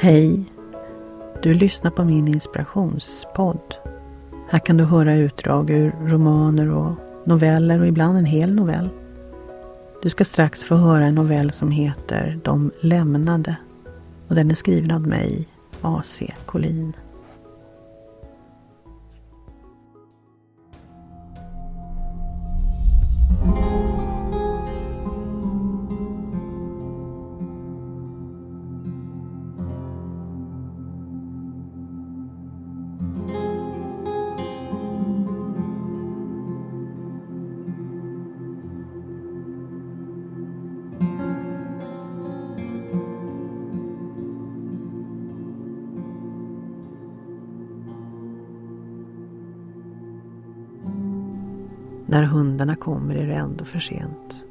Hej! Du lyssnar på min inspirationspodd. Här kan du höra utdrag ur romaner och noveller och ibland en hel novell. Du ska strax få höra en novell som heter De lämnade och den är skriven av mig, A.C. Collin. När hundarna kommer är det ändå för sent.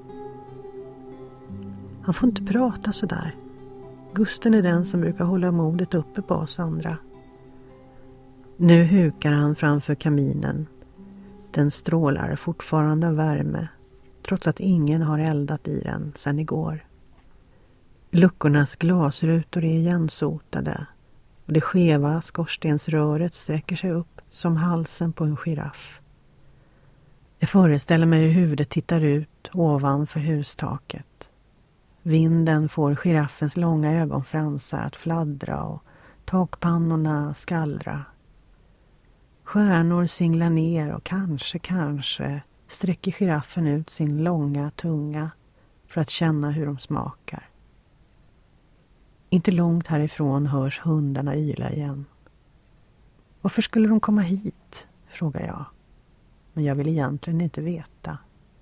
Han får inte prata så där. Gusten är den som brukar hålla modet uppe på oss andra. Nu hukar han framför kaminen. Den strålar fortfarande av värme, trots att ingen har eldat i den sedan igår. Luckornas glasrutor är igensotade och det skeva skorstensröret sträcker sig upp som halsen på en giraff. Jag föreställer mig hur huvudet tittar ut ovanför hustaket. Vinden får giraffens långa ögonfransar att fladdra och takpannorna skallra. Stjärnor singlar ner och kanske sträcker giraffen ut sin långa tunga för att känna hur de smakar. Inte långt härifrån hörs hundarna yla igen. Varför skulle de komma hit? Frågar jag. Men jag vill egentligen inte veta.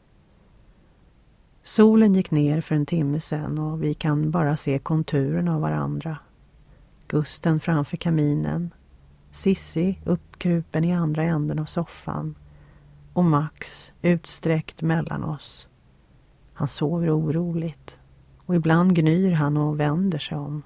Solen gick ner för en timme sedan och vi kan bara se konturen av varandra. Gusten framför kaminen, Sissi uppkrupen i andra änden av soffan och Max utsträckt mellan oss. Han sover oroligt och ibland gnyr han och vänder sig om.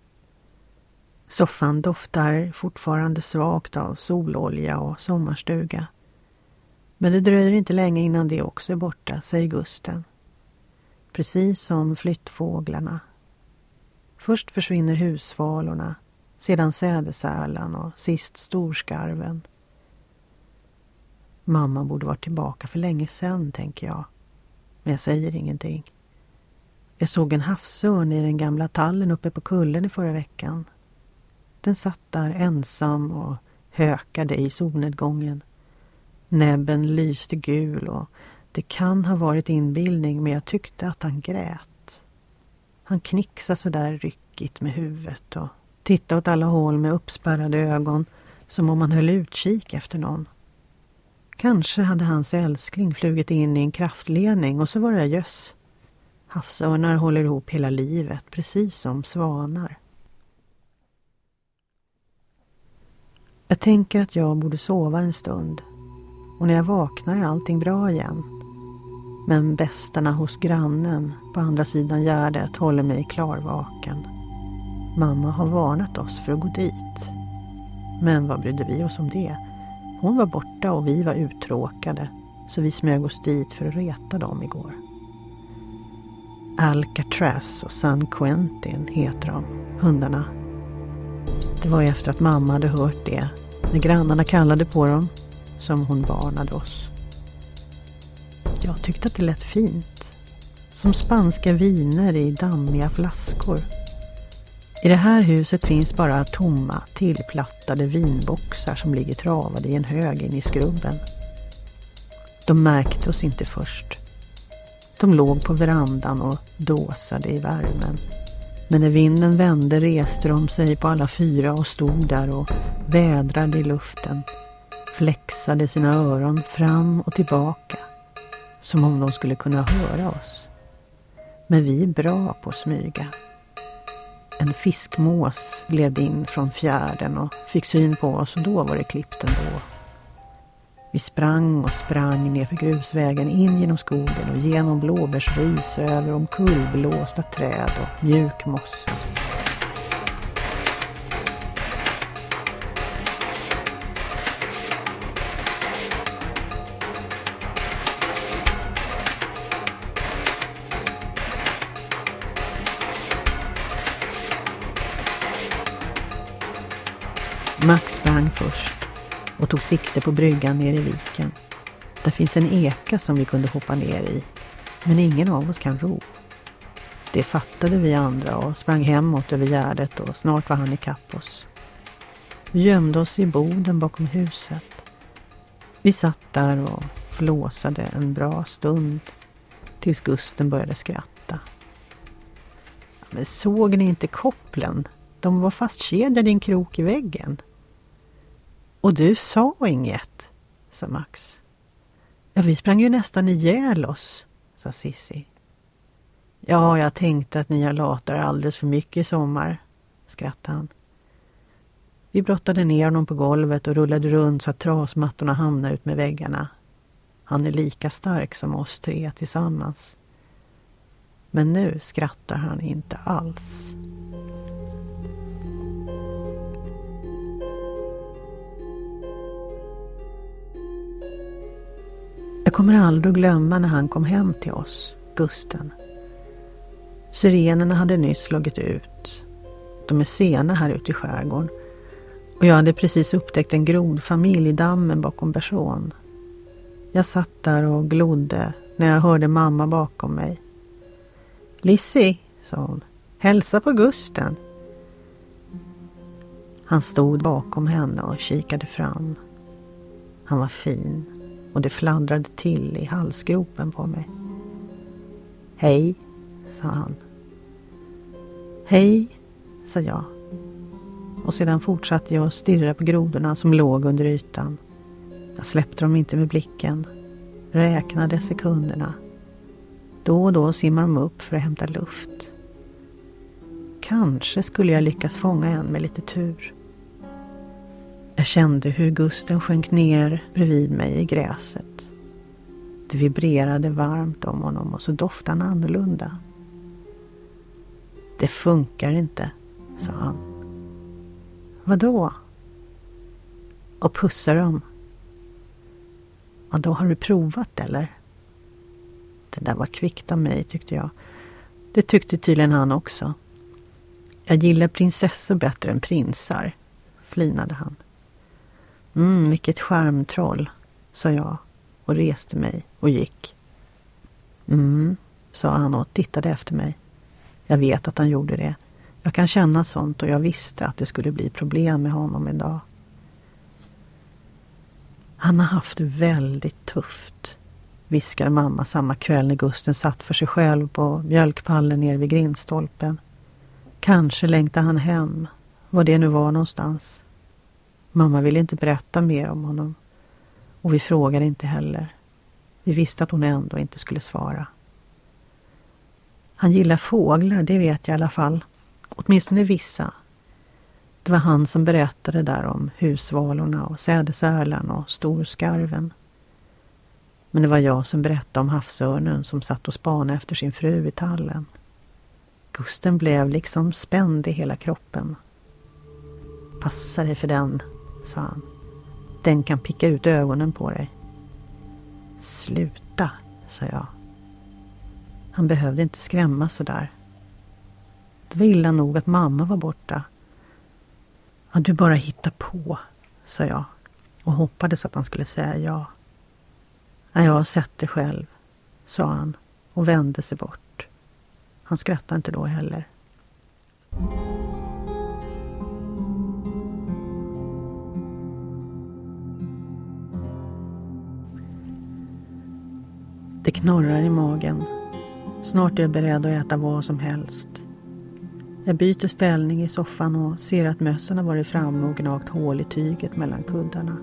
Soffan doftar fortfarande svagt av sololja och sommarstuga. Men det dröjer inte länge innan det också är borta, säger Gusten. Precis som flyttfåglarna. Först försvinner husvalorna, sedan sädesärlan och sist storskarven. Mamma borde varit tillbaka för länge sedan, tänker jag. Men jag säger ingenting. Jag såg en havsörn i den gamla tallen uppe på kullen i förra veckan. Den satt där ensam och hökade i solnedgången. Näbben lyste gul och det kan ha varit inbildning, men jag tyckte att han grät. Han knicksade så där ryckigt med huvudet och tittade åt alla håll med uppspärrade ögon som om han höll utkik efter någon. Kanske hade hans älskling flugit in i en kraftledning och så var det göss. Havsörnar håller ihop hela livet, precis som svanar. Jag tänker att jag borde sova en stund. Och när jag vaknar är allting bra igen. Men bästarna hos grannen på andra sidan gärdet håller mig klarvaken. Mamma har varnat oss för att gå dit. Men vad brydde vi oss om det? Hon var borta och vi var uttråkade. Så vi smög oss dit för att reta dem igår. Alcatraz och San Quentin heter de, hundarna. Det var efter att mamma hade hört det. När grannarna kallade på dem. Som hon varnade oss. Jag tyckte att det lät fint. Som spanska viner i dammiga flaskor. I det här huset finns bara tomma, tillplattade vinboxar som ligger travade i en hög in i skrubben. De märkte oss inte först. De låg på verandan och dåsade i värmen. Men när vinden vände reste de sig på alla fyra och stod där och vädrade i luften. Flexade sina öron fram och tillbaka. Som om de skulle kunna höra oss. Men vi är bra på att smyga. En fiskmås gled in från fjärden och fick syn på oss och då var det klippt ändå. Vi sprang ner för grusvägen in genom skogen och genom blåbärsris och över omkullblåsta träd och mjuk mossa. Max sprang först och tog sikte på bryggan nere i viken. Där finns en eka som vi kunde hoppa ner i, men ingen av oss kan ro. Det fattade vi andra och sprang hemåt över gärdet och snart var han ikapp oss. Vi gömde oss i boden bakom huset. Vi satt där och flåsade en bra stund tills Gusten började skratta. Men såg ni inte kopplen? De var fastkedjade i en krok i väggen. Och du sa inget, sa Max. Ja, vi sprang ju nästan ihjäl oss, sa Sissi. Ja, jag tänkte att ni har latar alldeles för mycket i sommar, skrattade han. Vi brottade ner honom på golvet och rullade runt så att trasmattorna hamnade ut med väggarna. Han är lika stark som oss tre tillsammans. Men nu skrattar han inte alls. Jag kommer aldrig glömma när han kom hem till oss, Gusten. Syrenerna hade nyss slagit ut. De är sena här ute i skärgården. Och jag hade precis upptäckt en grodfamilj i dammen bakom Bersån. Jag satt där och glodde när jag hörde mamma bakom mig. Lissi, sa hon, hälsa på Gusten. Han stod bakom henne och kikade fram. Han var fin och det fladdrade till i halsgropen på mig. Hej, sa han. Hej, sa jag. Och sedan fortsatte jag att stirra på grodorna som låg under ytan. Jag släppte dem inte med blicken. Räknade sekunderna. Då och då simmar de upp för att hämta luft. Kanske skulle jag lyckas fånga en med lite tur. Jag kände hur Gusten sjönk ner bredvid mig i gräset. Det vibrerade varmt om honom och så doftade han annorlunda. Det funkar inte, sa han. Vadå? Och pussar dem. Ja, då har du provat eller? Det där var kvickt av mig, tyckte jag. Det tyckte tydligen han också. Jag gillar prinsessor bättre än prinsar, flinade han. Vilket charmtroll, sa jag och reste mig och gick. Sa han och tittade efter mig. Jag vet att han gjorde det. Jag kan känna sånt och jag visste att det skulle bli problem med honom idag. Han har haft det väldigt tufft, viskade mamma samma kväll när Gusten satt för sig själv på mjölkpallen ner vid grindstolpen. Kanske längtade han hem, var det nu var någonstans. Mamma ville inte berätta mer om honom och vi frågade inte heller. Vi visste att hon ändå inte skulle svara. Han gillar fåglar, det vet jag i alla fall. Åtminstone vissa. Det var han som berättade där om husvalorna och sädesärlan och storskarven. Men det var jag som berättade om havsörnen som satt och spanade efter sin fru i tallen. Gusten blev liksom spänd i hela kroppen. Passa dig för den, sa han. Den kan picka ut ögonen på dig. Sluta, sa jag. Han behövde inte skrämma så där. Det var illa nog att mamma var borta. Ja, du bara hittar på, sa jag och hoppades att han skulle säga ja. Ja, jag har sett det själv, sa han och vände sig bort. Han skrattade inte då heller. Det knorrar i magen. Snart är jag beredd att äta vad som helst. Jag byter ställning i soffan och ser att mössen har varit framme och gnagt hål i tyget mellan kuddarna.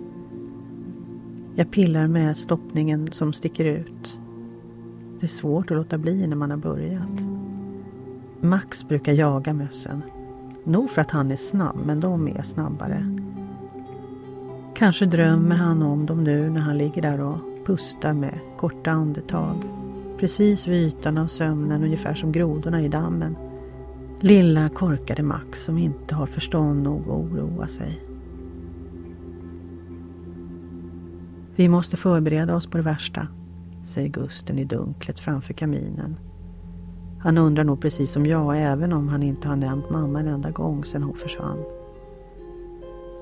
Jag pillar med stoppningen som sticker ut. Det är svårt att låta bli när man har börjat. Max brukar jaga mössen. Nog för att han är snabb, men de är snabbare. Kanske drömmer han om dem nu när han ligger där och pustar med korta andetag. Precis vid ytan av sömnen, ungefär som grodorna i dammen. Lilla korkade Max som inte har förstånd nog att oroa sig. Vi måste förbereda oss på det värsta, säger Gusten i dunklet framför kaminen. Han undrar nog precis som jag, även om han inte har nämnt mamma en enda gång sedan hon försvann.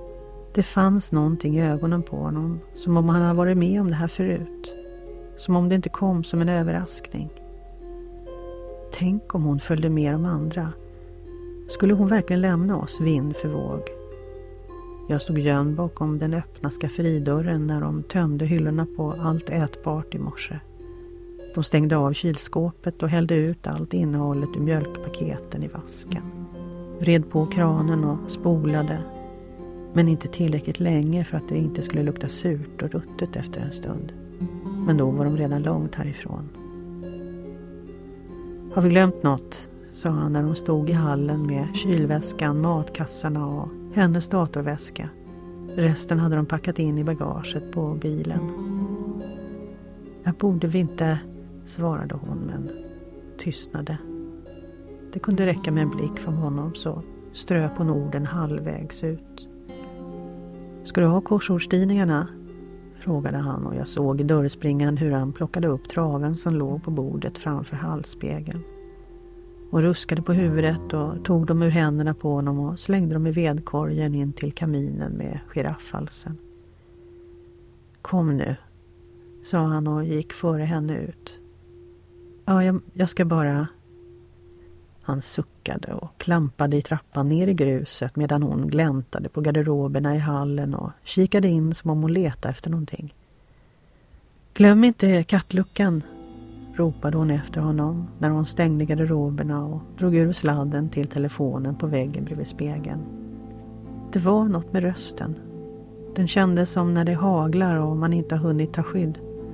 Det fanns någonting i ögonen på honom, som om han hade varit med om det här förut. Som om det inte kom som en överraskning. Tänk om hon följde med de andra. Skulle hon verkligen lämna oss vind för våg? Jag stod gömd bakom den öppna skafferidörren när de tömde hyllorna på allt ätbart i morse. De stängde av kylskåpet och hällde ut allt innehållet ur mjölkpaketen i vasken. Vred på kranen och spolade, men inte tillräckligt länge för att det inte skulle lukta surt och ruttet efter en stund. Men då var de redan långt härifrån. Har vi glömt något? Sa han när de stod i hallen med kylväskan, matkassarna och hennes datorväska. Resten hade de packat in i bagaget på bilen. Jag borde vi inte, svarade hon, men tystnade. Det kunde räcka med en blick från honom, så ströp hon orden halvvägs ut. Ska du ha korsordstidningarna? Frågade han, och jag såg i dörrspringan hur han plockade upp traven som låg på bordet framför halsspegeln. Och ruskade på huvudet och tog dem ur händerna på honom och slängde dem i vedkorgen in till kaminen med giraffhalsen. Kom nu, sa han och gick före henne ut. Ja, jag ska bara... Han suckade och klampade i trappan ner i gruset medan hon gläntade på garderoberna i hallen och kikade in som om hon letade efter någonting. Glöm inte kattluckan, ropade hon efter honom när hon stängde garderoberna och drog ur sladden till telefonen på väggen bredvid spegeln. Det var något med rösten. Den kändes som när det haglar och man inte har hunnit ta skydd.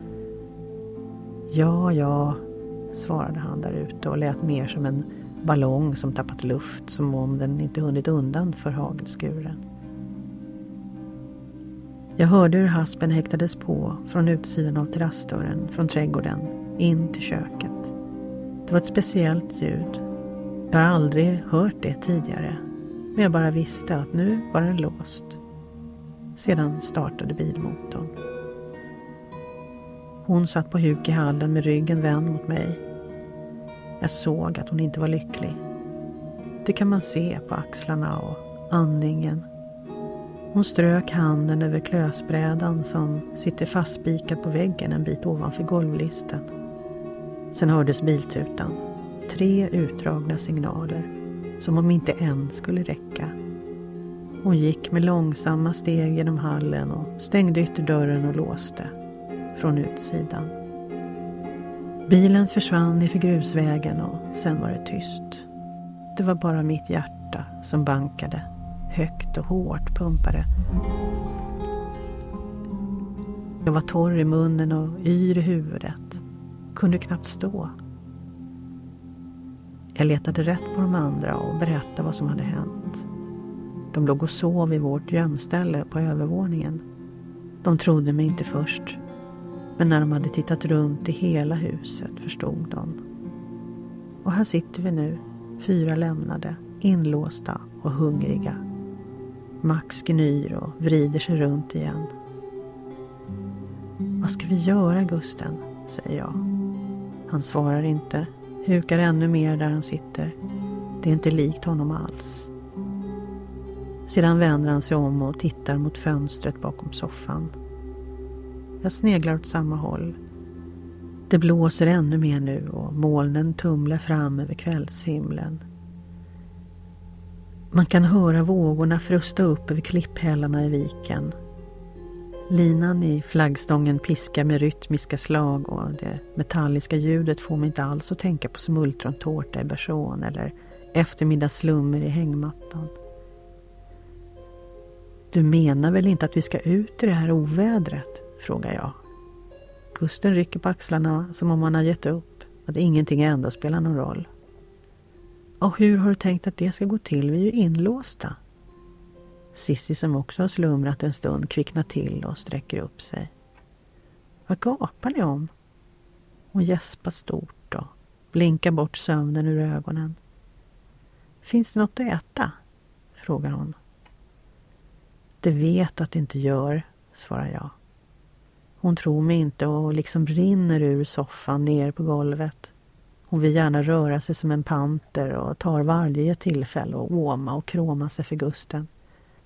Ja, svarade han där ute och lät mer som en ballong som tappat luft, som om den inte hunnit undan för hagelskuren. Jag hörde hur haspen häktades på från utsidan av terrassdörren från trädgården in till köket. Det var ett speciellt ljud. Jag har aldrig hört det tidigare, men jag bara visste att nu var den låst. Sedan startade bilmotorn. Hon satt på huk i hallen med ryggen vänd mot mig. Jag såg att hon inte var lycklig. Det kan man se på axlarna och andningen. Hon strök handen över klösbrädan som sitter fastspikad på väggen en bit ovanför golvlisten. Sen hördes biltutan. 3 utdragna signaler, som om inte en skulle räcka. Hon gick med långsamma steg genom hallen och stängde ytterdörren och låste från utsidan. Bilen försvann i grusvägen och sen var det tyst. Det var bara mitt hjärta som bankade, högt och hårt pumpade. Jag var torr i munnen och yr i huvudet. Kunde knappt stå. Jag letade rätt på de andra och berättade vad som hade hänt. De låg och sov i vårt gömställe på övervåningen. De trodde mig inte först. Men när de hade tittat runt i hela huset förstod de. Och här sitter vi nu, 4 lämnade, inlåsta och hungriga. Max gnyr och vrider sig runt igen. Vad ska vi göra, Gusten, säger jag. Han svarar inte, hukar ännu mer där han sitter. Det är inte likt honom alls. Sedan vänder han sig om och tittar mot fönstret bakom soffan. Jag sneglar åt samma håll. Det blåser ännu mer nu och molnen tumlar fram över kvällshimlen. Man kan höra vågorna frusta upp över klipphällarna i viken. Linan i flaggstången piskar med rytmiska slag och det metalliska ljudet får mig inte alls att tänka på smultrontårta i Bersån eller eftermiddagsslummer i hängmattan. Du menar väl inte att vi ska ut i det här ovädret? Frågar jag. Gusten rycker på axlarna som om han har gett upp, att ingenting ändå spelar någon roll. Och hur har du tänkt att det ska gå till? Vi är ju inlåsta. Sissi, som också har slumrat en stund, kvicknar till och sträcker upp sig. Vad gapar ni om? Hon gäspar stort och blinkar bort sömnen ur ögonen. Finns det något att äta? Frågar hon. Det vet du att det inte gör, svarar jag. Hon tror mig inte och liksom rinner ur soffan ner på golvet. Hon vill gärna röra sig som en panter och tar varje tillfälle och åma och kråma sig för Gusten.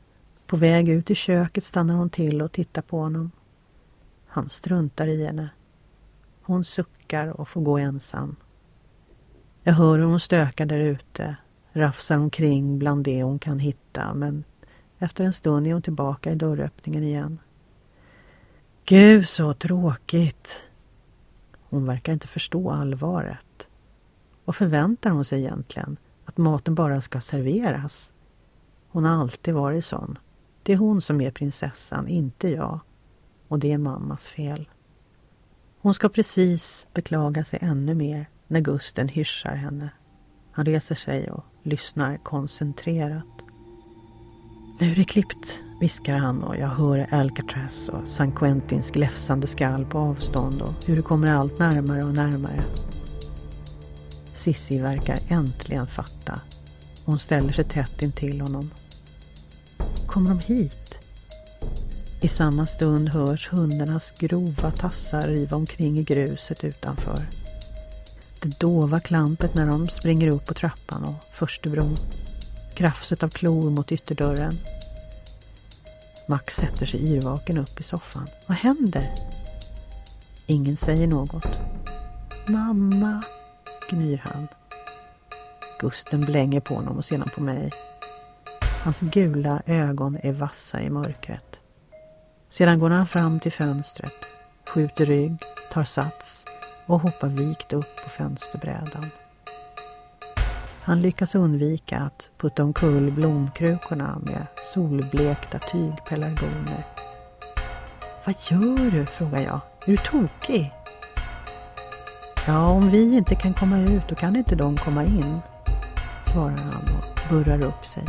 På väg ut i köket stannar hon till och tittar på honom. Han struntar i henne. Hon suckar och får gå ensam. Jag hör hur hon stökar där ute, rafsar omkring bland det hon kan hitta, men efter en stund är hon tillbaka i dörröppningen igen. Gud, så tråkigt. Hon verkar inte förstå allvaret. Vad förväntar hon sig egentligen? Att maten bara ska serveras? Hon har alltid varit sån. Det är hon som är prinsessan, inte jag. Och det är mammas fel. Hon ska precis beklaga sig ännu mer när Gusten hyschar henne. Han reser sig och lyssnar koncentrerat. Nu är det klippt, viskar han, och jag hör Alcatraz och San Quentins gläfsande skall på avstånd och hur det kommer allt närmare och närmare. Sissi verkar äntligen fatta. Hon ställer sig tätt intill honom. Kommer de hit? I samma stund hörs hundarnas grova tassar riva omkring i gruset utanför. Det dova klampet när de springer upp på trappan och förstebron. Krafset av klor mot ytterdörren. Max sätter sig yrvaken upp i soffan. Vad händer? Ingen säger något. Mamma, gnyr han. Gusten blänger på honom och sedan på mig. Hans gula ögon är vassa i mörkret. Sedan går han fram till fönstret, skjuter rygg, tar sats och hoppar vikt upp på fönsterbrädan. Han lyckas undvika att putta omkull blomkrukorna med solblekta tygpelargoner. Vad gör du? Frågar jag. Är du tokig? Ja, om vi inte kan komma ut då kan inte de komma in, svarar han och burrar upp sig.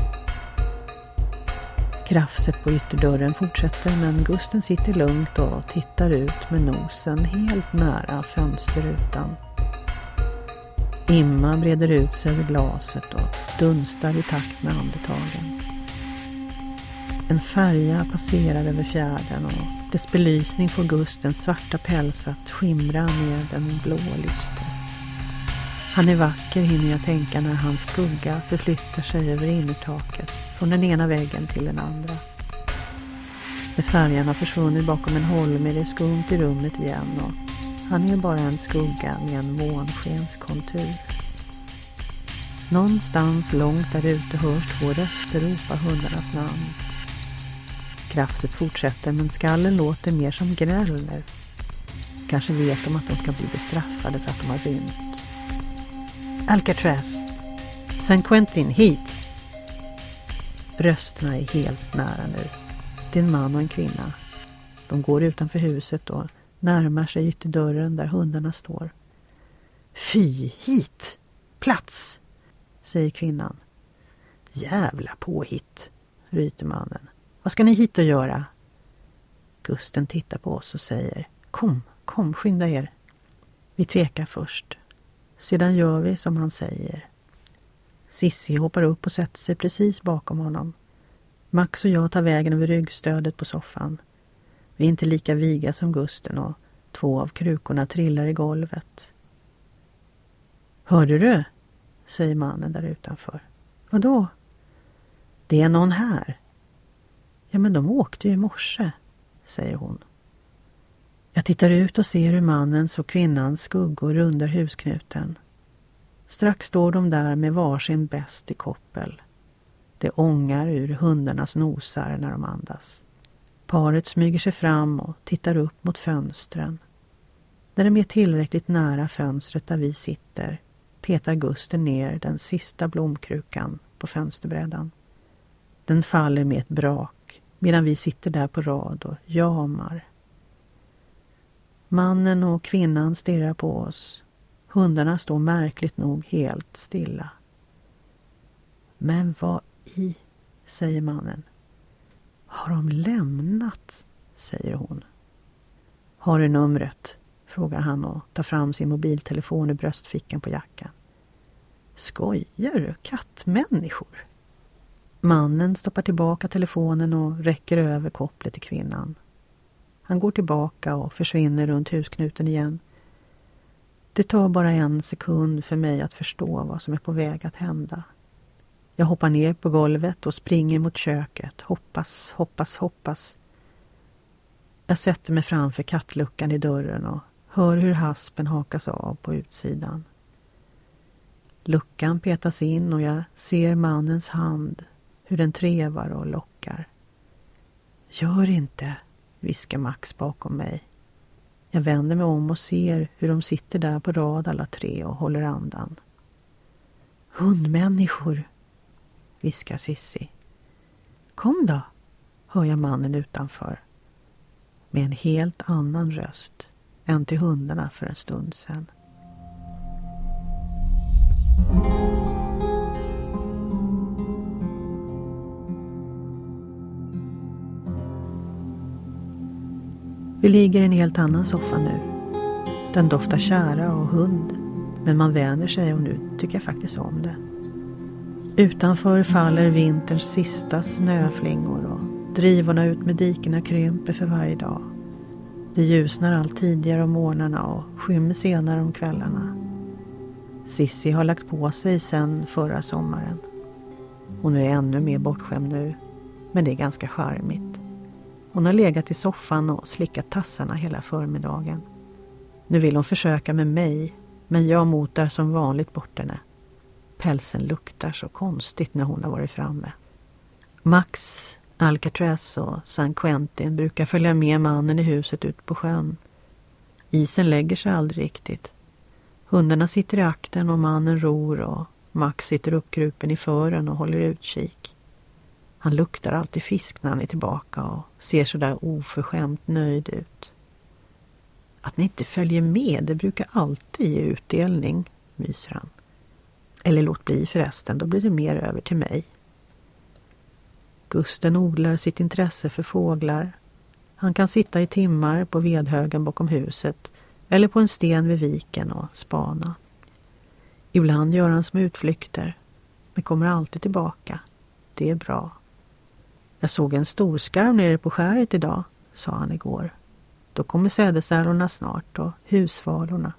Krafset på ytterdörren fortsätter, men Gusten sitter lugnt och tittar ut med nosen helt nära fönsterrutan. Imma breder ut sig över glaset och dunstar i takt med andetagen. En färja passerar över fjärden och dess belysning får Gustens svarta päls att skimra med en blå lyster. Han är vacker, hinner jag tänka när hans skugga förflyttar sig över innertaket från den ena väggen till den andra. När färjan har försvunnit bakom en holm är det skumt i rummet igen och han är bara en skugga med en månskenskontur. Någonstans långt där ute hörs två röster ropa hundarnas namn. Krafset fortsätter, men skallen låter mer som gnäller. Kanske vet de att de ska bli bestraffade för att de har rymt. Alcatraz! San Quentin, hit! Rösterna är helt nära nu. Det är en man och en kvinna. De går utanför huset och närmar sig ytterdörren där hundarna står. Fy, hit! Plats! Säger kvinnan. Jävla påhitt, ryter mannen. Vad ska ni hit och göra? Gusten tittar på oss och säger. Kom, skynda er. Vi tvekar först. Sedan gör vi som han säger. Sissi hoppar upp och sätter sig precis bakom honom. Max och jag tar vägen över ryggstödet på soffan. Vi är inte lika viga som Gusten och 2 av krukorna trillar i golvet. Hörde du? Säger mannen där utanför. Vadå? Det är någon här. Ja, men de åkte ju i morse, säger hon. Jag tittar ut och ser hur mannens och kvinnans skuggor rundar husknuten. Strax står de där med varsin bäst i koppel. Det ångar ur hundarnas nosar när de andas. Paret smyger sig fram och tittar upp mot fönstren. När de är tillräckligt nära fönstret där vi sitter petar Gusten ner den sista blomkrukan på fönsterbrädan. Den faller med ett brak medan vi sitter där på rad och jamar. Mannen och kvinnan stirrar på oss. Hundarna står märkligt nog helt stilla. Men vad i, säger mannen. Har de lämnat, säger hon. Har du numret? Frågar han och tar fram sin mobiltelefon i bröstfickan på jackan. Skojar du, kattmänniskor? Mannen stoppar tillbaka telefonen och räcker över kopplet till kvinnan. Han går tillbaka och försvinner runt husknuten igen. Det tar bara 1 sekund för mig att förstå vad som är på väg att hända. Jag hoppar ner på golvet och springer mot köket. Hoppas, hoppas, hoppas. Jag sätter mig framför kattluckan i dörren och hör hur haspen hakas av på utsidan. Luckan petas in och jag ser mannens hand, hur den trevar och lockar. Gör inte, viskar Max bakom mig. Jag vänder mig om och ser hur de sitter där på rad alla tre och håller andan. Hundmänniskor, viskar Sissi. Kom då, hör jag mannen utanför. Med en helt annan röst än till hundarna för en stund sedan. Vi ligger i en helt annan soffa nu. Den doftar kära och hund, men man vänjer sig och nu tycker jag faktiskt om det. Utanför faller vinterns sista snöflingor och drivorna ut med dikerna krymper för varje dag. Det ljusnar allt tidigare om morgnarna och skymmer senare om kvällarna. Sissi har lagt på sig sedan förra sommaren. Hon är ännu mer bortskämd nu, men det är ganska charmigt. Hon har legat i soffan och slickat tassarna hela förmiddagen. Nu vill hon försöka med mig, men jag motar som vanligt bort henne. Pälsen luktar så konstigt när hon har varit framme. Max, Alcatraz och San Quentin brukar följa med mannen i huset ut på sjön. Isen lägger sig aldrig riktigt. Hundarna sitter i akten och mannen ror och Max sitter uppkrupen i fören och håller utkik. Han luktar alltid fisk när han är tillbaka och ser så där oförskämt nöjd ut. Att ni inte följer med, det brukar alltid ge utdelning, myser han. Eller låt bli förresten, då blir det mer över till mig. Gusten odlar sitt intresse för fåglar. Han kan sitta i timmar på vedhögen bakom huset eller på en sten vid viken och spana. Ibland gör han små utflykter, men kommer alltid tillbaka. Det är bra. Jag såg en storskarv nere på skäret idag, sa han igår. Då kommer sädesärlorna snart och husvalorna.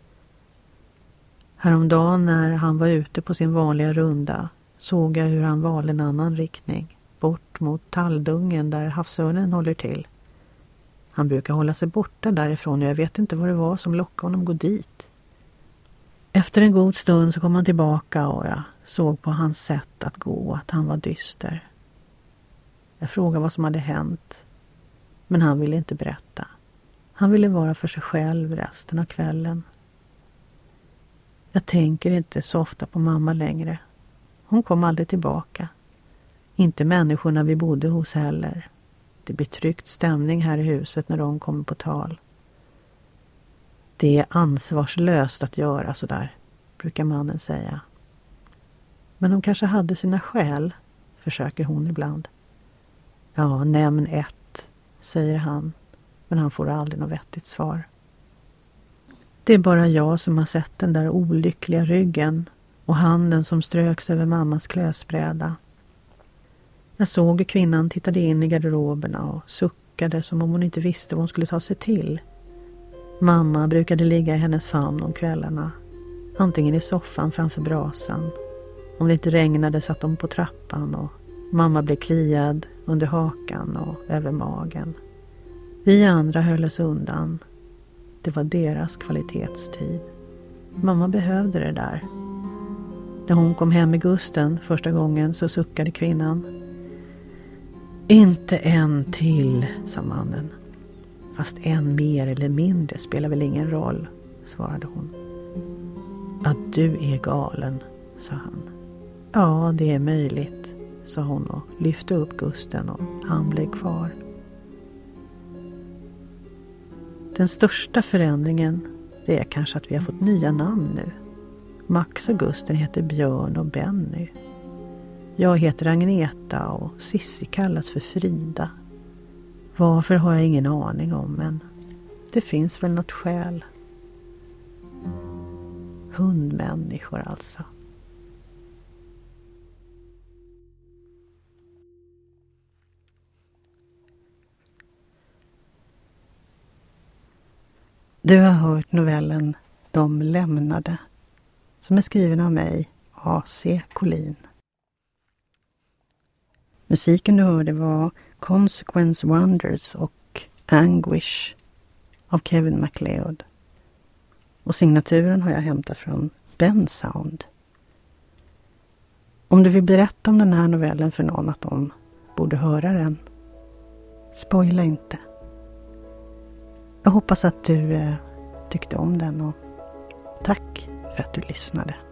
Häromdagen när han var ute på sin vanliga runda såg jag hur han valde en annan riktning, bort mot talldungen där havsörnen håller till. Han brukar hålla sig borta därifrån och jag vet inte vad det var som lockade honom gå dit. Efter en god stund så kom han tillbaka och jag såg på hans sätt att gå att han var dyster. Jag frågade vad som hade hänt, men han ville inte berätta. Han ville vara för sig själv resten av kvällen. Jag tänker inte så ofta på mamma längre. Hon kom aldrig tillbaka. Inte människorna vi bodde hos heller. Det blir tryckt stämning här i huset när de kommer på tal. Det är ansvarslöst att göra så där, brukar mannen säga. Men de kanske hade sina skäl, försöker hon ibland. Ja, nämn ett, säger han, men han får aldrig något vettigt svar. Det är bara jag som har sett den där olyckliga ryggen och handen som ströks över mammas kläsbräda. Jag såg hur kvinnan tittade in i garderoberna och suckade som om hon inte visste vad hon skulle ta sig till. Mamma brukade ligga i hennes famn om kvällarna, antingen i soffan framför brasan. Om det inte regnade satt de på trappan och mamma blev kliad under hakan och över magen. Vi andra höll oss undan. Det var deras kvalitetstid. Mamma behövde det där. När hon kom hem med Gusten första gången så suckade kvinnan. Inte en till, sa mannen. Fast en mer eller mindre spelar väl ingen roll, svarade hon. Att du är galen, sa han. Ja, det är möjligt, sa hon och lyfte upp Gusten och han blev kvar. Den största förändringen det är kanske att vi har fått nya namn nu. Max och Gusten heter Björn och Benny. Jag heter Agneta och Sissi kallas för Frida. Varför har jag ingen aning om, men det finns väl något skäl. Hundmänniskor alltså. Du har hört novellen De lämnade, som är skriven av mig, A.C. Collin. Musiken du hörde var Consequence Wonders och Anguish av Kevin MacLeod. Och signaturen har jag hämtat från Bensound. Om du vill berätta om den här novellen för någon att de borde höra den, spoila inte. Jag hoppas att du tyckte om den och tack för att du lyssnade.